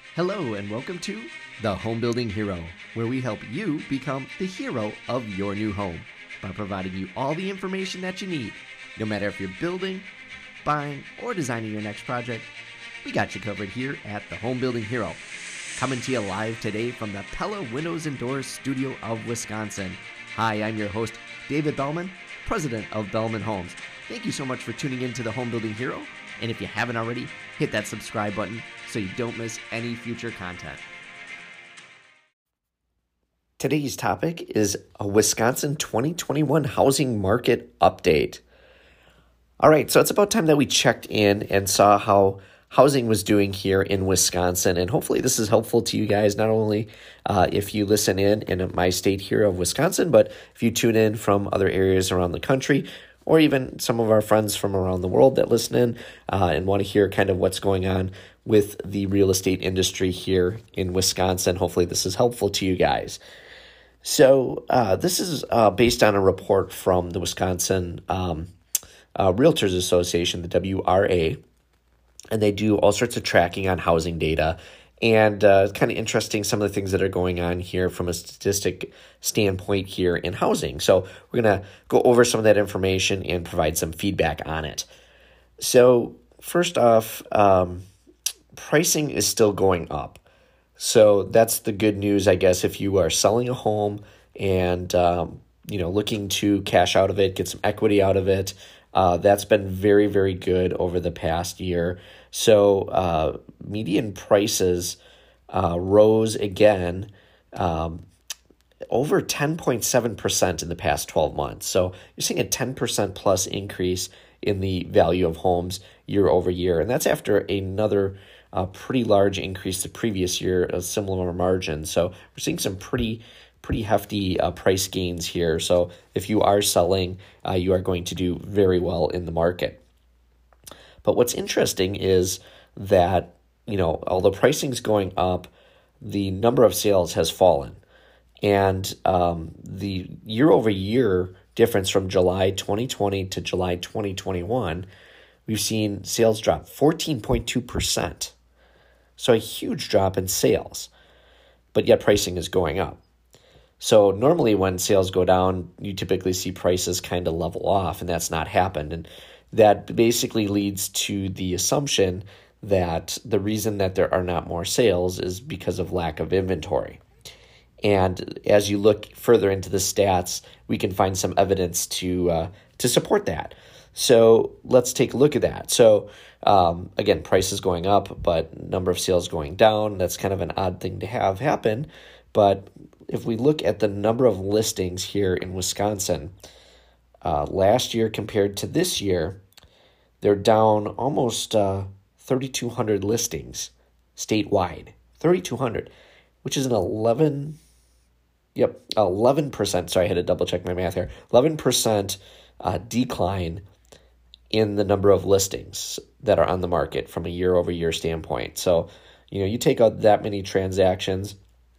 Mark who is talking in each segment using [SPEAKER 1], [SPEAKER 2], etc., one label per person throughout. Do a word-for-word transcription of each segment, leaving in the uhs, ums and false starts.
[SPEAKER 1] Hello and welcome to The Home Building Hero, where we help you become the hero of your new home by providing you all the information that you need. No matter if you're building, buying, or designing your next project, we got you covered here at The Home Building Hero. Coming to you live today from the Pella Windows and Doors studio of Wisconsin. Hi, I'm your host, David Bellman, president of Bellman Homes. Thank you so much for tuning in to The Home Building Hero. And if you haven't already, hit that subscribe button so you don't miss any future content. Today's topic is a Wisconsin twenty twenty-one housing market update. All right, so it's about time that we checked in and saw how housing was doing here in Wisconsin. And hopefully this is helpful to you guys, not only uh, if you listen in in my state here of Wisconsin, but if you tune in from other areas around the country, or even some of our friends from around the world that listen in uh, and want to hear kind of what's going on with the real estate industry here in Wisconsin. Hopefully this is helpful to you guys. So uh, this is uh, based on a report from the Wisconsin um, uh, Realtors Association, the W R A, and they do all sorts of tracking on housing data. And uh, it's kind of interesting some of the things that are going on here from a statistic standpoint here in housing. So we're going to go over some of that information and provide some feedback on it. So first off, um, pricing is still going up. So that's the good news, I guess, if you are selling a home and um, you know looking to cash out of it, get some equity out of it. Uh, that's been very, very good over the past year. So uh, median prices uh, rose again um, over ten point seven percent in the past twelve months. So you're seeing a ten percent plus increase in the value of homes year over year. And that's after another uh, pretty large increase the previous year, a similar margin. So we're seeing some pretty pretty hefty uh, price gains here. So if you are selling, uh, you are going to do very well in the market. But what's interesting is that, you know, although pricing's going up, the number of sales has fallen. And um, the year over year difference from July twenty twenty to July twenty twenty-one, we've seen sales drop fourteen point two percent. So a huge drop in sales, but yet pricing is going up. So normally when sales go down, you typically see prices kind of level off, and that's not happened. And that basically leads to the assumption that the reason that there are not more sales is because of lack of inventory. And as you look further into the stats, we can find some evidence to uh, to support that. So let's take a look at that. So um, again, price is going up, but number of sales going down. That's kind of an odd thing to have happen. But if we look at the number of listings here in Wisconsin, uh, last year compared to this year, they're down almost uh, thirty-two hundred listings statewide, thirty-two hundred, which is an eleven, yep, eleven percent, sorry, I had to double check my math here, eleven percent uh, decline in the number of listings that are on the market from a year over year standpoint. So, you know, you take out that many transactions.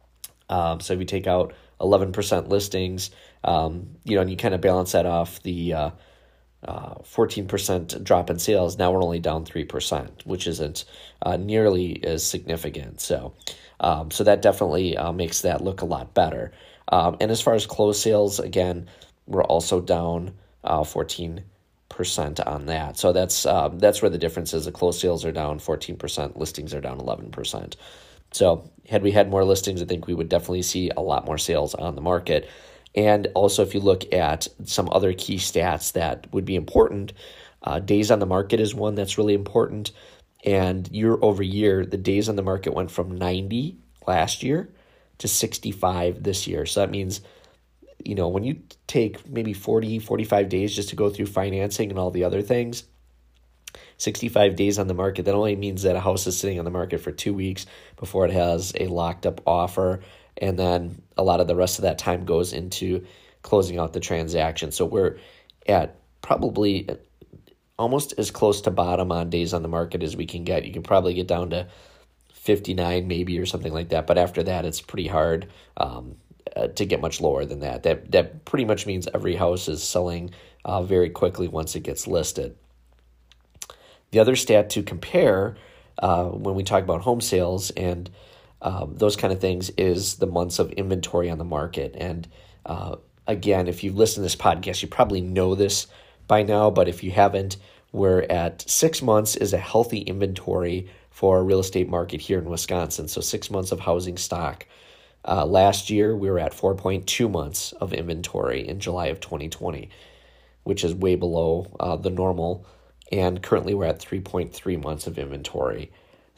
[SPEAKER 1] Um, so if you take out eleven percent listings, um, you know, and you kind of balance that off the uh, uh, fourteen percent drop in sales, now we're only down three percent, which isn't uh, nearly as significant. So um, so that definitely uh, makes that look a lot better. Um, and as far as closed sales, again, we're also down uh, fourteen percent on that. So that's um, that's where the difference is. The closed sales are down fourteen percent, listings are down eleven percent. So had we had more listings, I think we would definitely see a lot more sales on the market. And also, if you look at some other key stats that would be important, uh, days on the market is one that's really important. And year over year, the days on the market went from ninety last year to sixty-five this year. So that means, you know, when you take maybe forty, forty-five days just to go through financing and all the other things, sixty-five days on the market, that only means that a house is sitting on the market for two weeks before it has a locked up offer. And then a lot of the rest of that time goes into closing out the transaction. So we're at probably almost as close to bottom on days on the market as we can get. You can probably get down to fifty-nine maybe or something like that. But after that, it's pretty hard um, uh, to get much lower than that. That that pretty much means every house is selling uh, very quickly once it gets listed. The other stat to compare uh, when we talk about home sales and um, those kind of things is the months of inventory on the market. And uh, again, if you've listened to this podcast, you probably know this by now, but if you haven't, we're at six months is a healthy inventory for a real estate market here in Wisconsin. So six months of housing stock. Uh, last year, we were at four point two months of inventory in July of twenty twenty, which is way below uh, the normal. And currently, we're at three point three months of inventory.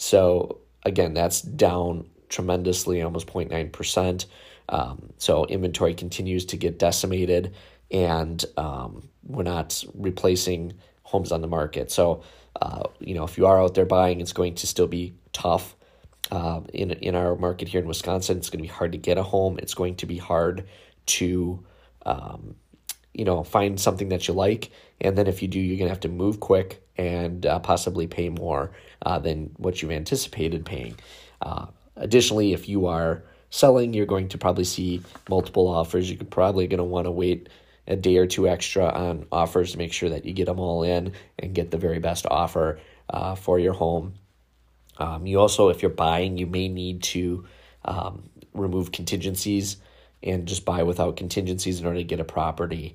[SPEAKER 1] So again, that's down tremendously, almost zero point nine percent. Um, so inventory continues to get decimated, and um, we're not replacing homes on the market. So, uh, you know, if you are out there buying, it's going to still be tough. Uh, in in our market here in Wisconsin, it's going to be hard to get a home. It's going to be hard to, um, you know, find something that you like. And then if you do, you're going to have to move quick and uh, possibly pay more uh, than what you've anticipated paying. Uh, additionally, if you are selling, you're going to probably see multiple offers. You're probably going to want to wait a day or two extra on offers to make sure that you get them all in and get the very best offer uh, for your home. Um, you also, if you're buying, you may need to um, remove contingencies and just buy without contingencies in order to get a property.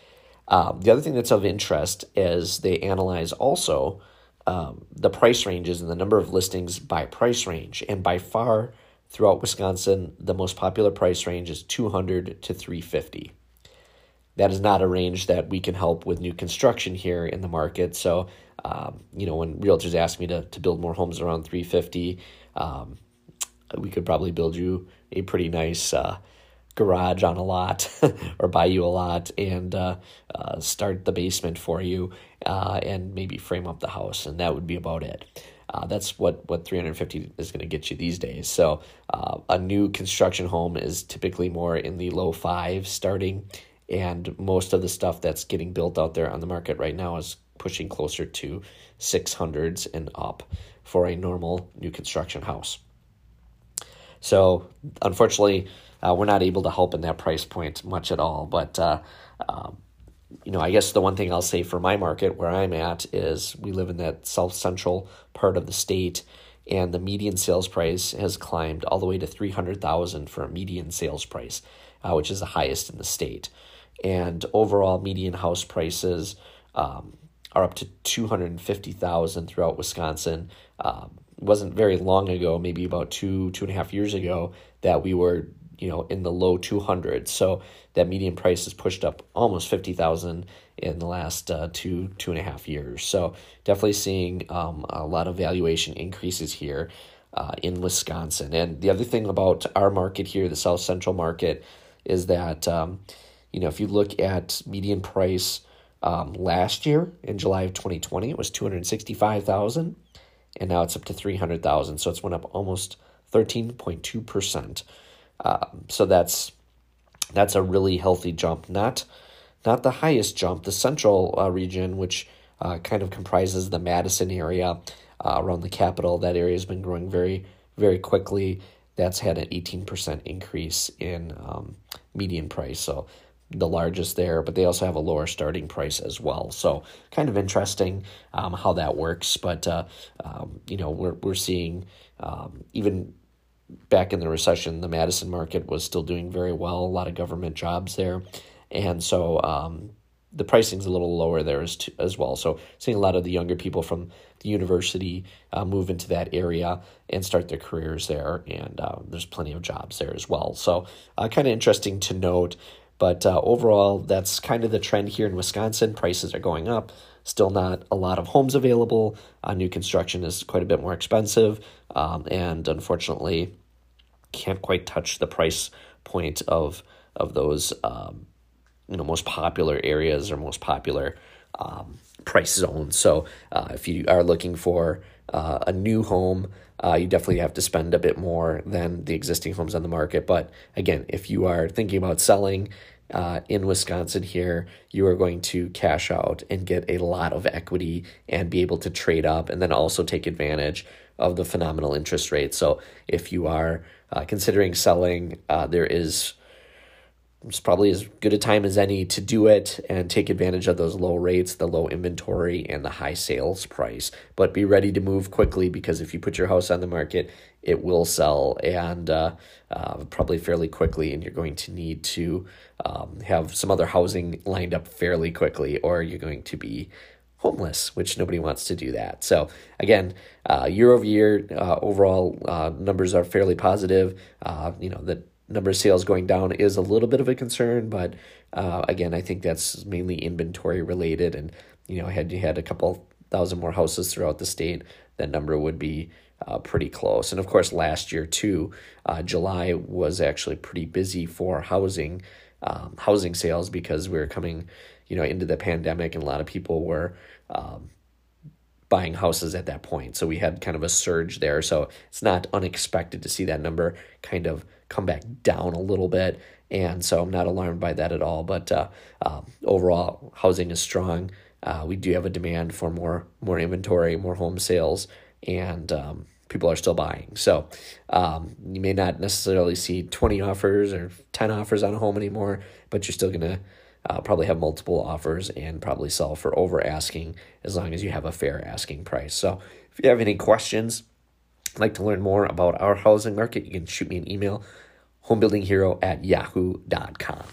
[SPEAKER 1] Um, the other thing that's of interest is they analyze also um, the price ranges and the number of listings by price range. And by far, throughout Wisconsin, the most popular price range is two hundred to three fifty. That is not a range that we can help with new construction here in the market. So, um, you know, when realtors ask me to to build more homes around three fifty, um, we could probably build you a pretty nice uh, garage on a lot or buy you a lot and uh, uh, start the basement for you uh, and maybe frame up the house. And that would be about it. Uh, that's what, what three hundred fifty is going to get you these days. So uh, a new construction home is typically more in the low fives starting. And most of the stuff that's getting built out there on the market right now is pushing closer to six hundreds and up for a normal new construction house. So unfortunately, uh, we're not able to help in that price point much at all. But, uh, um, you know, I guess the one thing I'll say for my market where I'm at is we live in that south central part of the state, and the median sales price has climbed all the way to three hundred thousand dollars for a median sales price, uh, which is the highest in the state. And overall median house prices um, are up to two hundred fifty thousand dollars throughout Wisconsin. Um, it wasn't very long ago, maybe about two, two and a half years ago, that we were, you know, in the low two hundreds. So that median price has pushed up almost fifty thousand dollars in the last uh, two, two and a half years. So definitely seeing um, a lot of valuation increases here uh, in Wisconsin. And the other thing about our market here, the South Central market, is that, um, you know, if you look at median price um, last year in July of twenty twenty, it was two hundred sixty-five thousand dollars, and now it's up to three hundred thousand dollars. So it's went up almost thirteen point two percent. Um, so that's that's a really healthy jump. Not not the highest jump. The central uh, region, which uh, kind of comprises the Madison area uh, around the capital, that area has been growing very, very quickly. That's had an eighteen percent increase in um, median price. So the largest there, but they also have a lower starting price as well. So kind of interesting um, how that works. But, uh, um, you know, we're, we're seeing um, even back in the recession, the Madison market was still doing very well, a lot of government jobs there. And so um, the pricing's a little lower there as, to, as well. So seeing a lot of the younger people from the university uh, move into that area and start their careers there. And uh, there's plenty of jobs there as well. So uh, kind of interesting to note. But uh, overall, that's kind of the trend here in Wisconsin. Prices are going up. Still not a lot of homes available. Uh, new construction is quite a bit more expensive. Um, and unfortunately, can't quite touch the price point of of those um, you know most popular areas or most popular um, price zones. So uh, if you are looking for uh, a new home, uh, you definitely have to spend a bit more than the existing homes on the market. But again, if you are thinking about selling uh, in Wisconsin here, you are going to cash out and get a lot of equity and be able to trade up, and then also take advantage of the phenomenal interest rate. So if you are uh, considering selling, uh, there is it's probably as good a time as any to do it and take advantage of those low rates, the low inventory, and the high sales price. But be ready to move quickly, because if you put your house on the market, it will sell, and uh, uh, probably fairly quickly, and you're going to need to um, have some other housing lined up fairly quickly, or you're going to be homeless, which nobody wants to do that. So again, uh, year over year, uh, overall uh, numbers are fairly positive. Uh, you know, the number of sales going down is a little bit of a concern, but uh, again, I think that's mainly inventory related. And, you know, had you had a couple thousand more houses throughout the state, that number would be uh, pretty close. And of course, last year too, uh, July was actually pretty busy for housing, um, housing sales, because we were coming, you know, into the pandemic, and a lot of people were um, buying houses at that point. So we had kind of a surge there. So it's not unexpected to see that number kind of come back down a little bit. And so I'm not alarmed by that at all. But uh, um, overall, housing is strong. Uh, we do have a demand for more more inventory, more home sales, and um, people are still buying. So um, you may not necessarily see twenty offers or ten offers on a home anymore, but you're still going to uh, probably have multiple offers and probably sell for over asking, as long as you have a fair asking price. So if you have any questions, like to learn more about our housing market, you can shoot me an email, homebuildinghero at yahoo dot com.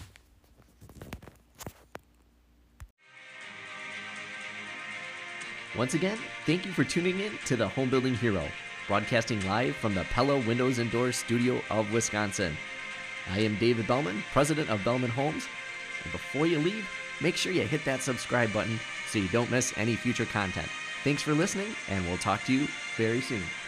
[SPEAKER 2] Once again, thank you for tuning in to the Home Building Hero, broadcasting live from the Pella Windows and Doors studio of Wisconsin. I am David Bellman, president of Bellman Homes. And before you leave, make sure you hit that subscribe button so you don't miss any future content. Thanks for listening, and we'll talk to you very soon.